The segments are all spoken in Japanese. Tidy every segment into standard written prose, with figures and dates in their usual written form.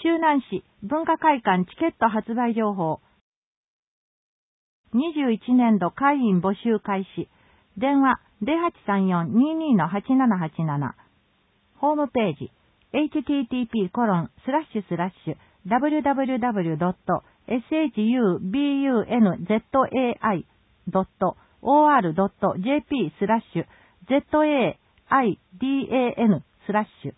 周南市文化会館チケット発売情報。21年度会員募集開始。電話0834-22-8787。ホームページ http://www.shubunzai.org/ZAIDAN/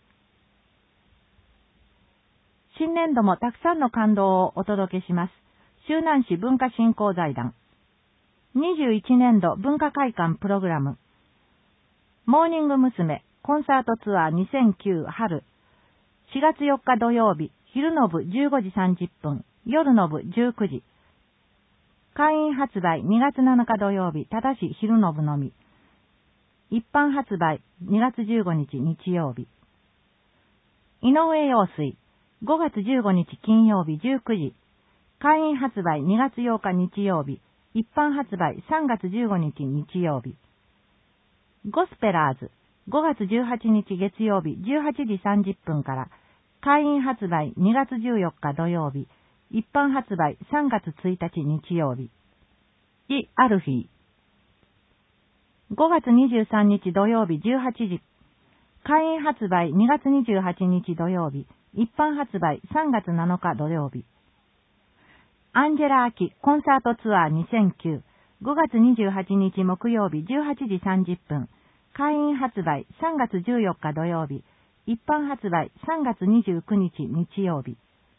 新年度もたくさんの感動をお届けします。周南市文化振興財団。21年度文化会館プログラム。モーニング娘。コンサートツアー2009春。4月4日土曜日、昼の部15時30分、夜の部19時。会員発売2月7日土曜日、ただし昼の部のみ。一般発売2月15日日曜日。井上陽水。5月15日金曜日19時。会員発売2月8日日曜日。一般発売3月15日日曜日。ゴスペラーズ。5月18日月曜日18時30分から。会員発売2月14日土曜日。一般発売3月1日日曜日。イ・アルフィー。5月23日土曜日18時。会員発売2月28日土曜日。一般発売3月7日土曜日。アンジェラ・アキコンサートツアー2009。5月28日木曜日18時30分。会員発売3月14日土曜日。一般発売3月29日日曜日。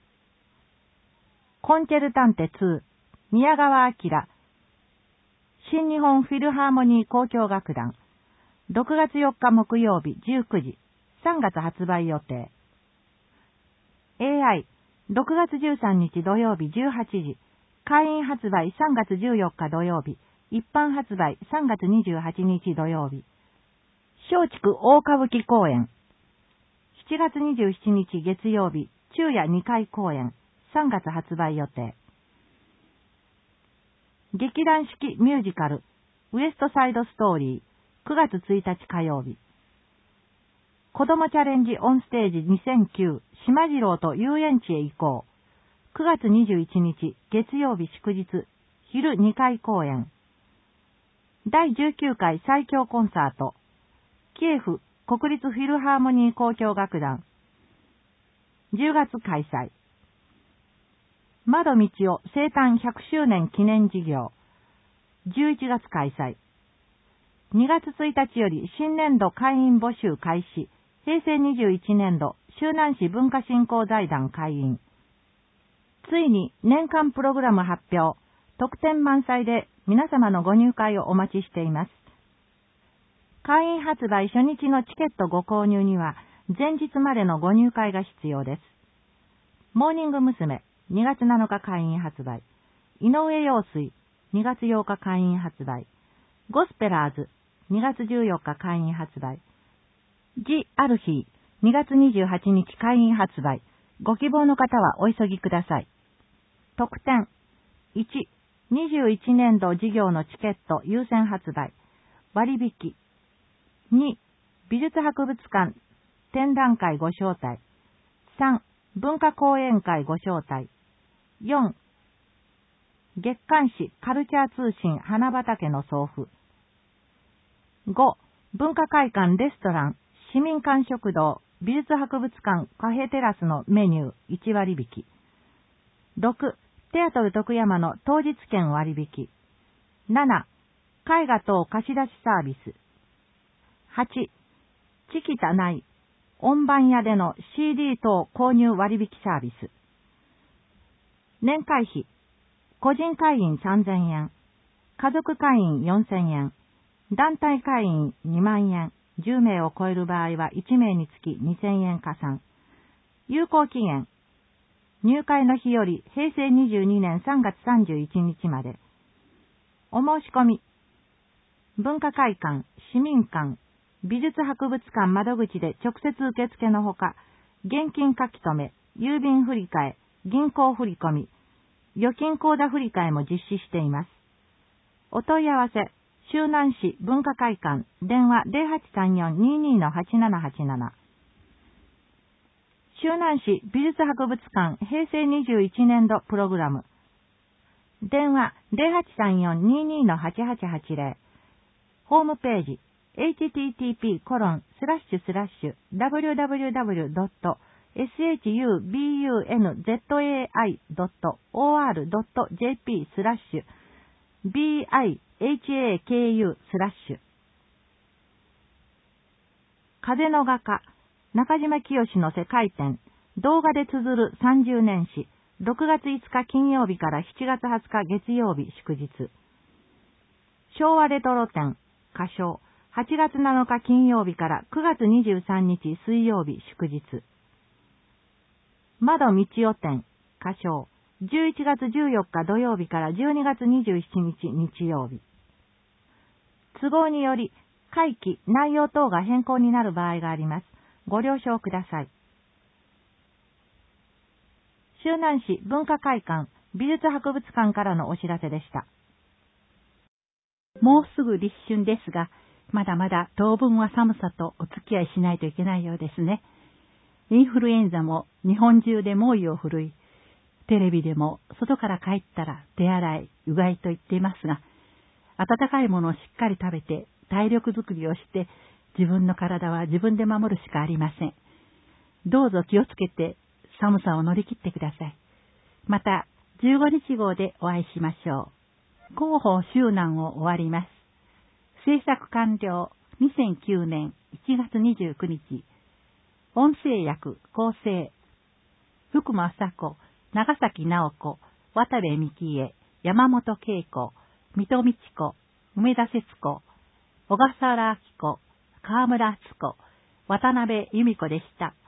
コンチェルタンテ2。宮川明。新日本フィルハーモニー交響楽団。6月4日木曜日19時。3月発売予定。AI、6月13日土曜日18時。会員発売3月14日土曜日。一般発売3月28日土曜日。松竹大歌舞伎公演。7月27日月曜日、昼夜2回公演。3月発売予定。劇団式ミュージカル、ウエストサイドストーリー。9月1日火曜日。子供チャレンジオンステージ2009島次郎と遊園地へ行こう。9月21日月曜日祝日昼2回公演。第19回最強コンサート。キエフ国立フィルハーモニー交響楽団。10月開催。窓道夫生誕100周年記念事業。11月開催。2月1日より新年度会員募集開始。平成21年度、周南市文化振興財団会員。ついに年間プログラム発表。特典満載で皆様のご入会をお待ちしています。会員発売初日のチケットご購入には、前日までのご入会が必要です。モーニング娘。2月7日会員発売。井上陽水。2月8日会員発売。ゴスペラーズ。2月14日会員発売。ジ・アルヒー、2月28日会員発売。ご希望の方はお急ぎください。特典。1、21年度事業のチケット優先発売。割引。2、美術博物館展覧会ご招待。3、文化講演会ご招待。4、月刊誌カルチャー通信花畑の送付。5、文化会館レストラン市民館食堂、美術博物館カフェテラスのメニュー1割引。6、テアトル徳山の当日券割引。7、絵画等貸し出しサービス。8、チキタ内音盤屋での CD 等購入割引サービス。年会費、個人会員3000円、家族会員4000円、団体会員2万円。10名を超える場合は1名につき2000円加算。有効期限。入会の日より平成22年3月31日まで。お申し込み。文化会館、市民館、美術博物館窓口で直接受付のほか、現金書き留め、郵便振替、銀行振込、預金口座振替も実施しています。お問い合わせ。周南市文化会館電話 0834-22-8787 周南市美術博物館平成21年度プログラム。電話 0834-22-8880。ホームページ http://www.shubunzai.org/bihaku/風の画家中島清の世界展動画で綴る30年史6月5日金曜日から7月20日月曜日祝日。昭和レトロ展歌唱8月7日金曜日から9月23日水曜日祝日。窓道代展歌唱11月14日土曜日から12月27日日曜日。都合により会期内容等が変更になる場合があります。ご了承ください。周南市文化会館美術博物館からのお知らせでした。 もうすぐ立春ですが、まだまだ当分は寒さとお付き合いしないといけないようですね。インフルエンザも日本中で猛威を振るい、テレビでも外から帰ったら手洗い、うがいと言っていますが、温かいものをしっかり食べて体力づくりをして自分の体は自分で守るしかありません。どうぞ気をつけて寒さを乗り切ってください。また15日号でお会いしましょう。広報周南を終わります。制作完了2009年1月29日。音声役構成福間麻子、長崎直子、渡部美希恵、山本恵子、水戸美智子、梅田節子、小笠原明子、川村敦子、渡辺由美子でした。